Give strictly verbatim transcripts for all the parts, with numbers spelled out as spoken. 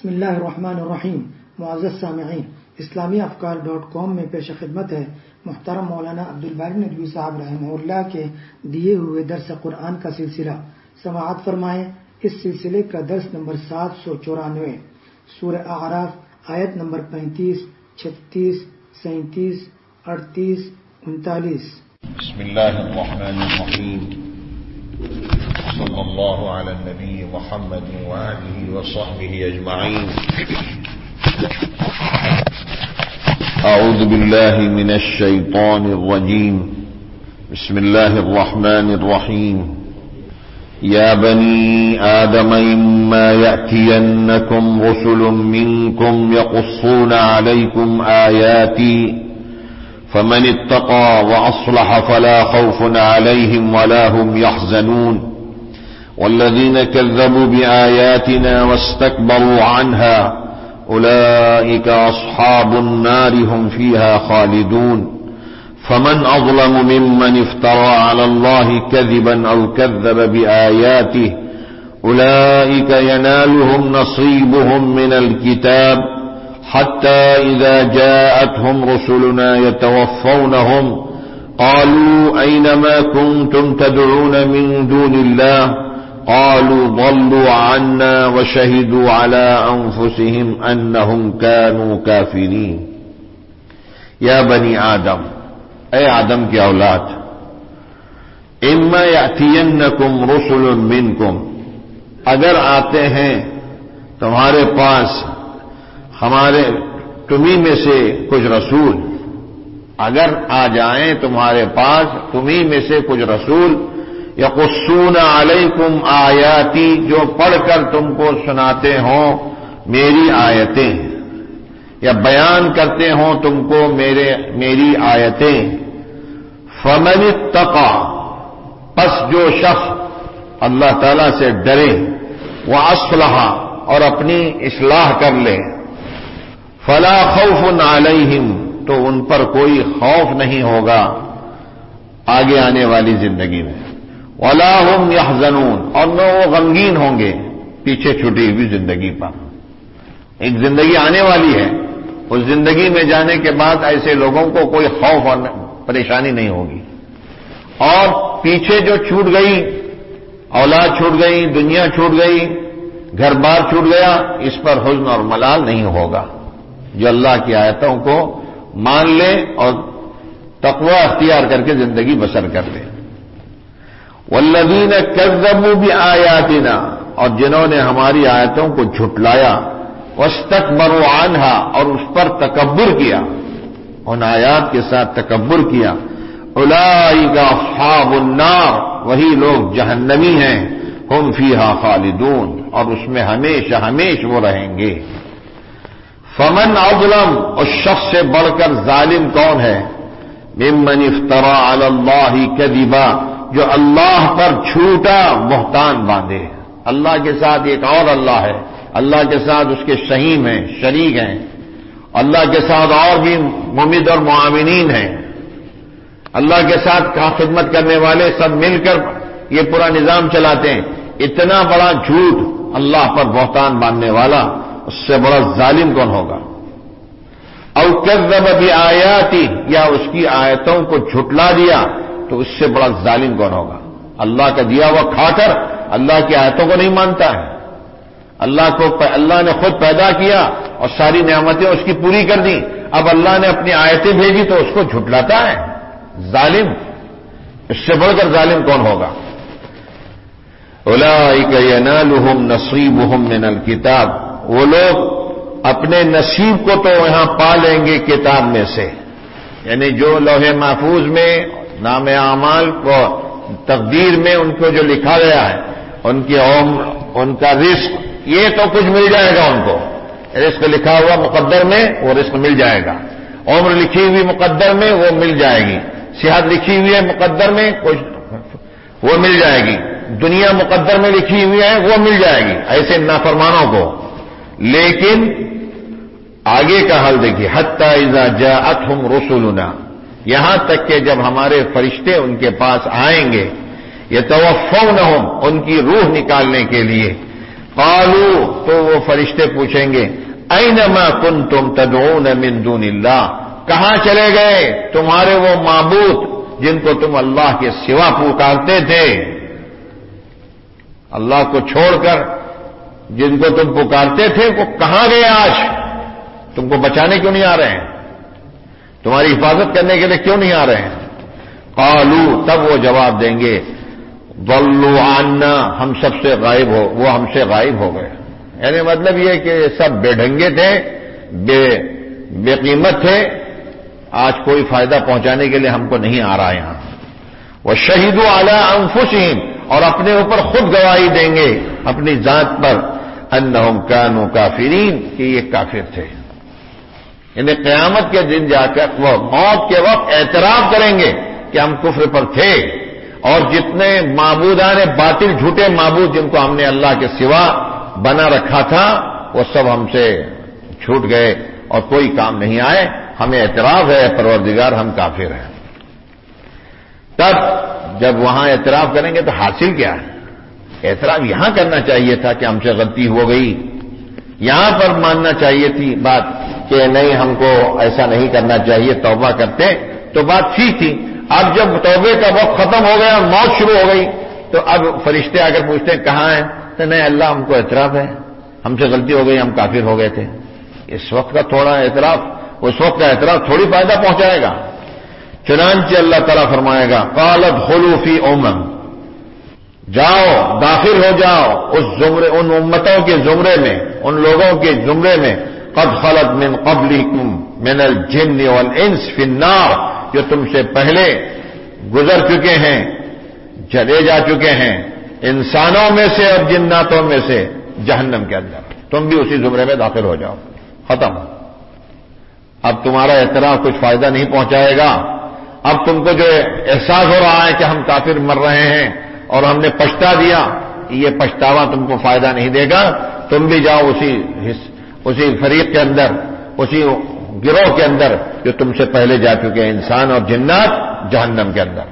بسم اللہ الرحمن الرحیم. معزز سامعین، اسلامی افکار ڈاٹ کام میں پیش خدمت ہے محترم مولانا عبدالباری ندوی صاحب رحمہ اللہ کے دیے ہوئے درس قرآن کا سلسلہ. سماعت فرمائیں. اس سلسلے کا درس نمبر سات سو چورانوے، سورہ اعراف، آیت نمبر پینتیس، چھتیس، سینتیس، اڑتیس، انتالیس. بسم اللہ الرحمن الرحیم. صلی اللہ علی النبی محمد وآلہ وصحبہ اجمعین. اعوذ باللہ من الشیطان الرجیم. بسم اللہ الرحمن الرحیم. یا بنی آدم اما یأتینکم رسل منکم یقصون علیکم آیاتی فمن اتقى وأصلح فلا خوف عليهم ولا هم يحزنون والذين كذبوا بآياتنا واستكبروا عنها أولئك أصحاب النار هم فيها خالدون فمن أظلم ممن افترى على الله كذبا أو كذب بآياته أولئك ينالهم نصيبهم من الكتاب حتى إذا جاءتهم رسلنا يتوفونهم قالوا أينما كنتم تدعون من دون الله قالوا ضلوا عنا وشهدوا على أنفسهم أنهم كانوا كافرين. یا بنی آدم، اے آدم کی اولاد، اما یأتینکم رسل منکم، اگر آتے ہیں تمہارے پاس ہمارے تمہیں میں سے کچھ رسول، اگر آ جائیں تمہارے پاس تمہیں میں سے کچھ رسول، یقصون علیکم آیاتی، جو پڑھ کر تم کو سناتے ہوں میری آیتیں، یا بیان کرتے ہوں تم کو میرے میری آیتیں، فمن اتقى، پس جو شخص اللہ تعالی سے ڈرے، واصلح، اور اپنی اصلاح کر لے، فلا خوف علیہم، تو ان پر کوئی خوف نہیں ہوگا آگے آنے والی زندگی میں، ولا هم یحزنون، اور نہ وہ غمگین ہوں گے پیچھے چھوٹی ہوئی زندگی پر. ایک زندگی آنے والی ہے، اس زندگی میں جانے کے بعد ایسے لوگوں کو کوئی خوف اور پریشانی نہیں ہوگی، اور پیچھے جو چھوٹ گئی، اولاد چھوٹ گئی، دنیا چھوٹ گئی، گھر بار چھوٹ گیا، اس پر حزن اور ملال نہیں ہوگا. جو اللہ کی آیتوں کو مان لے اور تقوی اختیار کر کے زندگی بسر کر لے. والذین کذبوا بآیاتنا، اور جنہوں نے ہماری آیتوں کو جھٹلایا، واستکبروا عنہا، اور اس پر تکبر کیا، ان آیات کے ساتھ تکبر کیا، اولئک اصحاب النار، وہی لوگ جہنمی ہیں، ہم فیہا خالدون، اور اس میں ہمیشہ ہمیشہ وہ رہیں گے. فمن اظلم، اس شخص سے بڑھ کر ظالم کون ہے، ممن افترى علی اللہ کذبا، جو اللہ پر جھوٹا بہتان باندھے. اللہ کے ساتھ ایک اور اللہ ہے، اللہ کے ساتھ اس کے شہیم ہیں، شریک ہیں، اللہ کے ساتھ اور بھی ممد اور معاونین ہیں، اللہ کے ساتھ خدمت کرنے والے سب مل کر یہ پورا نظام چلاتے ہیں. اتنا بڑا جھوٹ اللہ پر بہتان باندھنے والا، اس سے بڑا ظالم کون ہوگا. او کذب بآیاتی، یا اس کی آیتوں کو جھٹلا دیا، تو اس سے بڑا ظالم کون ہوگا. اللہ کا دیا ہوا کھا کر اللہ کی آیتوں کو نہیں مانتا ہے. اللہ کو اللہ نے خود پیدا کیا اور ساری نعمتیں اس کی پوری کر دی، اب اللہ نے اپنی آیتیں بھیجی تو اس کو جھٹلاتا ہے. ظالم، اس سے بڑھ کر ظالم کون ہوگا. اولئک ینالہم نصیبہم من الکتاب، وہ لوگ اپنے نصیب کو تو یہاں پا لیں گے کتاب میں سے، یعنی جو لوح محفوظ میں نام اعمال کو تقدیر میں ان کو جو لکھا گیا ہے، ان کی عمر، ان کا رزق، یہ تو کچھ مل جائے گا ان کو. رزق لکھا ہوا مقدر میں وہ رزق مل جائے گا، عمر لکھی ہوئی مقدر میں وہ مل جائے گی، صحت لکھی ہوئی ہے مقدر میں کچھ وہ مل جائے گی، دنیا مقدر میں لکھی ہوئی ہے وہ مل جائے گی ایسے نافرمانوں کو. لیکن آگے کا حل دیکھیے، حتی اذا جاءتہم رسلنا، یہاں تک کہ جب ہمارے فرشتے ان کے پاس آئیں گے، یتوفونہم، ان کی روح نکالنے کے لیے، قالوا تو وہ فرشتے پوچھیں گے اینما کنتم تدعون من دون اللہ، کہاں چلے گئے تمہارے وہ معبود جن کو تم اللہ کے سوا پکارتے تھے؟ اللہ کو چھوڑ کر جن کو تم پکارتے تھے وہ کہاں گئے؟ آج تم کو بچانے کیوں نہیں آ رہے ہیں؟ تمہاری حفاظت کرنے کے لیے کیوں نہیں آ رہے ہیں؟ قالوا تب وہ جواب دیں گے ضلوا عنا، ہم سب سے غائب ہو وہ ہم سے غائب ہو گئے. یعنی مطلب یہ کہ سب بے ڈھنگے تھے، بے بے قیمت تھے، آج کوئی فائدہ پہنچانے کے لیے ہم کو نہیں آ رہا یہاں. وشہدوا علی انفسہم، اور اپنے اوپر خود گواہی دیں گے اپنی ذات پر، انہم کانوا کافرین، کہ یہ کافر تھے. یعنی قیامت کے دن جا کر وہ موت کے وقت اعتراف کریں گے کہ ہم کفر پر تھے، اور جتنے معبودان باطل جھوٹے معبود جن کو ہم نے اللہ کے سوا بنا رکھا تھا وہ سب ہم سے چھوٹ گئے اور کوئی کام نہیں آئے. ہمیں اعتراف ہے پروردگار ہم کافر ہیں. تب جب وہاں اعتراف کریں گے تو حاصل کیا ہے؟ اعتراف یہاں کرنا چاہیے تھا کہ ہم سے غلطی ہو گئی، یہاں پر ماننا چاہیے تھی بات کہ نہیں ہم کو ایسا نہیں کرنا چاہیے، توبہ کرتے تو بات ٹھیک تھی. اب جب توبے کا وقت ختم ہو گیا، موت شروع ہو گئی، تو اب فرشتے آ کر پوچھتے ہیں کہاں ہیں؟ تو نہیں اللہ ہم کو اعتراف ہے، ہم سے غلطی ہو گئی، ہم کافر ہو گئے تھے. اس وقت کا تھوڑا اعتراف اس وقت کا اعتراف تھوڑی فائدہ پہنچائے گا. چنانچہ اللہ تعالیٰ فرمائے گا قالت ادخلوا فی امم، جاؤ داخل ہو جاؤ اس زمرے ان امتوں کے زمرے میں، ان لوگوں کے زمرے میں قد خلت من قبلکم من الجن والانس فی النار، جو تم سے پہلے گزر چکے ہیں، چلے جا چکے ہیں انسانوں میں سے اور جناتوں میں سے جہنم کے اندر. تم بھی اسی زمرے میں داخل ہو جاؤ. ختم. اب تمہارا اعتراف کچھ فائدہ نہیں پہنچائے گا. اب تم کو جو احساس ہو رہا ہے کہ ہم کافر مر رہے ہیں اور ہم نے پچھتا دیا، یہ پچھتاوا تم کو فائدہ نہیں دے گا. تم بھی جاؤ اسی اسی فریق کے اندر، اسی گروہ کے اندر جو تم سے پہلے جا چکے ہیں انسان اور جنات جہنم کے اندر.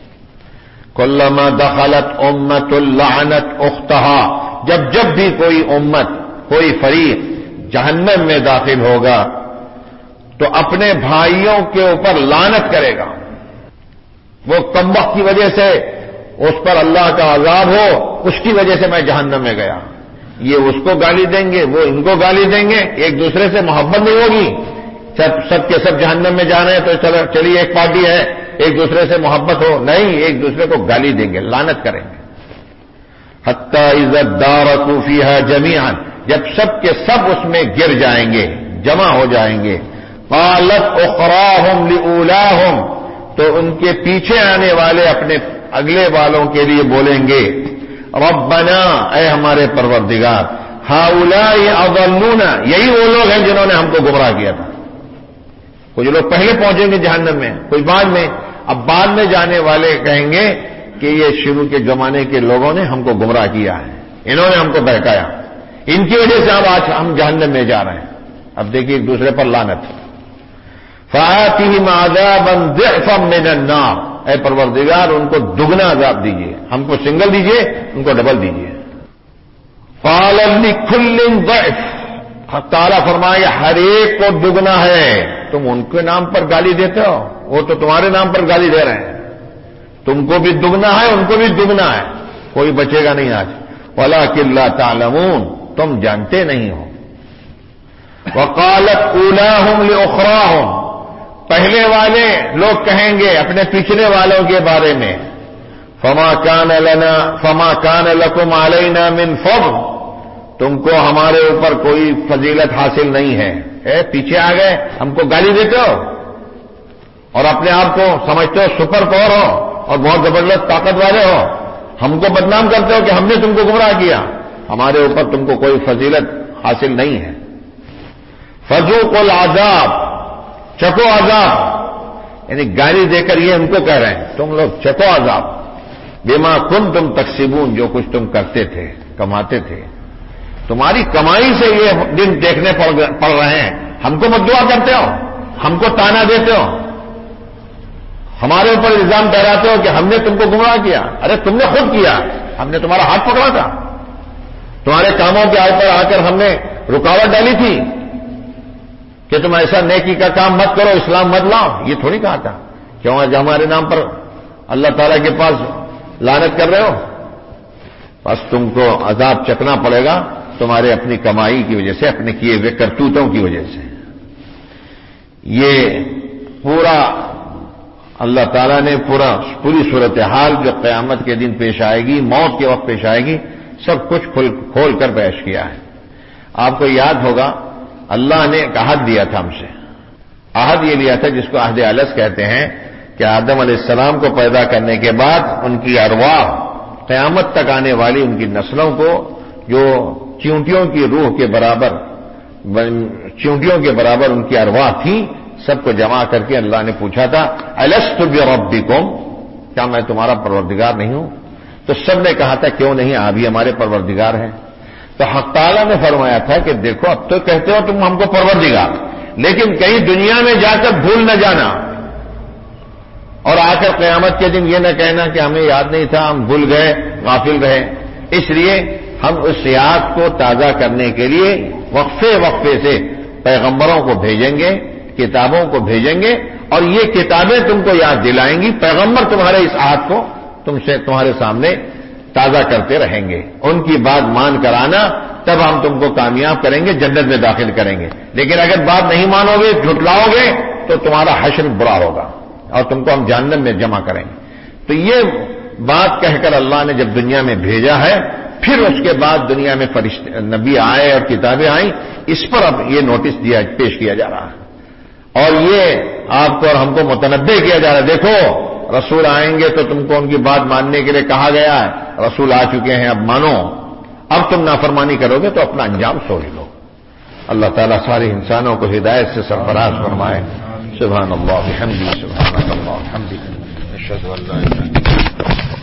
کلما دخلت امت لعنت اختہا، جب جب بھی کوئی امت کوئی فریق جہنم میں داخل ہوگا تو اپنے بھائیوں کے اوپر لعنت کرے گا. وہ کمبخت کی وجہ سے اس پر اللہ کا عذاب ہو، اس کی وجہ سے میں جہنم میں گیا. یہ اس کو گالی دیں گے، وہ ان کو گالی دیں گے. ایک دوسرے سے محبت نہیں ہوگی. سب سب کے سب جہنم میں جا رہے ہیں تو چلیے ایک پارٹی ہے، ایک دوسرے سے محبت ہو، نہیں، ایک دوسرے کو گالی دیں گے، لعنت کریں گے. حتی اذا ادارکوا فیہا جمیعا، جب سب کے سب اس میں گر جائیں گے، جمع ہو جائیں گے. قالت اخراہم لاولاہم، تو ان کے پیچھے آنے والے اپنے اگلے والوں کے لیے بولیں گے ربنا، اے ہمارے پروردگار، ہؤلاء اضلونا، یہی وہ لوگ ہیں جنہوں نے ہم کو گمراہ کیا تھا. کچھ لوگ پہلے پہنچیں گے جہنم میں، کچھ بعد میں. اب بعد میں جانے والے کہیں گے کہ یہ شروع کے زمانے کے لوگوں نے ہم کو گمراہ کیا ہے، انہوں نے ہم کو بہکایا، ان کی وجہ سے اب آج ہم جہنم میں جا رہے ہیں. اب دیکھیے ایک دوسرے پر لعنت. فآتِهِمْ عَذَابًا ضِعْفًا مِنَ النَّارِ، اے پروردگار ان کو دگنا عذاب دیجیے، ہم کو سنگل دیجیے، ان کو ڈبل دیجیے. قَالَ لِكُلٍّ ضِعْفٌ، تعالیٰ فرمائے ہر ایک کو دگنا ہے. تم ان کے نام پر گالی دیتے ہو، وہ تو تمہارے نام پر گالی دے رہے ہیں. تم کو بھی دگنا ہے، ان کو بھی دگنا ہے، کوئی بچے گا نہیں آج. وَلَٰكِن لَّا تَعْلَمُونَ، تم جانتے نہیں ہو. وَقَالَتْ أُولَاهُمْ لِأُخْرَاهُمْ، پہلے والے لوگ کہیں گے اپنے پچھلے والوں کے بارے میں فما كان لنا فما كان لكم علينا من فضل، تم کو ہمارے اوپر کوئی فضیلت حاصل نہیں ہے. اے پیچھے آ گئے، ہم کو گالی دیتے ہو اور اپنے آپ کو سمجھتے ہو سپر پاور ہو اور بہت زبردست طاقت والے ہو. ہم کو بدنام کرتے ہو کہ ہم نے تم کو گمراہ کیا، ہمارے اوپر تم کو کوئی فضیلت حاصل نہیں ہے. فذوقوا العذاب، چکو عذاب، یعنی گالی دے کر یہ ان کو کہہ رہے ہیں تم لوگ چکو عذاب. بما کنتم تکسبون، جو کچھ تم کرتے تھے، کماتے تھے، تمہاری کمائی سے یہ دن دیکھنے پڑ رہے ہیں. ہم کو بددعا کرتے ہو، ہم کو تانا دیتے ہو، ہمارے اوپر الزام ٹھہراتے ہو کہ ہم نے تم کو گمراہ کیا. ارے تم نے خود کیا، ہم نے تمہارا ہاتھ پکڑا تھا. تمہارے کاموں کے اوپر آ کر ہم نے رکاوٹ ڈالی تھی کہ تم ایسا نیکی کا کام مت کرو، اسلام مت لاؤ؟ یہ تھوڑی کہا تھا۔ کیوں آج ہمارے نام پر اللہ تعالیٰ کے پاس لعنت کر رہے ہو؟ بس تم کو عذاب چکنا پڑے گا تمہارے اپنی کمائی کی وجہ سے، اپنے کیے ہوئے کرتوتوں کی وجہ سے۔ یہ پورا اللہ تعالیٰ نے پورا پوری صورتحال جو قیامت کے دن پیش آئے گی، موت کے وقت پیش آئے گی، سب کچھ کھول کر پیش کیا ہے۔ آپ کو یاد ہوگا اللہ نے ایک عہد دیا تھا ہم سے، عہد یہ لیا تھا جس کو عہد الس کہتے ہیں، کہ آدم علیہ السلام کو پیدا کرنے کے بعد ان کی ارواح قیامت تک آنے والی ان کی نسلوں کو جو چیونٹیوں کی روح کے برابر چیونٹیوں کے برابر ان کی ارواح تھی، سب کو جمع کر کے اللہ نے پوچھا تھا الست بربکم، کیا میں تمہارا پروردگار نہیں ہوں؟ تو سب نے کہا تھا کیوں نہیں، آپ ہی ہمارے پروردگار ہیں۔ تو حق تعالیٰ نے فرمایا تھا کہ دیکھو اب تو کہتے ہو تم ہم کو پروردگار، لیکن کہیں دنیا میں جا کر بھول نہ جانا اور آ کر قیامت کے دن یہ نہ کہنا کہ ہمیں یاد نہیں تھا، ہم بھول گئے، غافل رہے۔ اس لیے ہم اس یاد کو تازہ کرنے کے لیے وقفے وقفے سے پیغمبروں کو بھیجیں گے، کتابوں کو بھیجیں گے، اور یہ کتابیں تم کو یاد دلائیں گی، پیغمبر تمہارے اس عہد کو تم سے تمہارے سامنے تازہ کرتے رہیں گے۔ ان کی بات مان کر آنا، تب ہم تم کو کامیاب کریں گے، جنت میں داخل کریں گے۔ لیکن اگر بات نہیں مانو گے، جھٹلاؤ گے، تو تمہارا حشر برا ہوگا اور تم کو ہم جہنم میں جمع کریں گے۔ تو یہ بات کہہ کر اللہ نے جب دنیا میں بھیجا ہے، پھر اس کے بعد دنیا میں فرشتے نبی آئے اور کتابیں آئیں، اس پر اب یہ نوٹس دیا پیش کیا جا رہا ہے، اور یہ آپ کو اور ہم کو متنبع کیا جا رہا ہے۔ دیکھو رسول آئیں گے تو تم کو ان کی بات ماننے کے لیے کہا گیا ہے، رسول آ چکے ہیں، اب مانو۔ اب تم نافرمانی کرو گے تو اپنا انجام سوچ لو۔ اللہ تعالیٰ سارے انسانوں کو ہدایت سے سرفراز فرمائے۔ سبحان اللہ بحمدہ، سبحان اللہ بحمدہ، اشہد ان لا الہ الا اللہ۔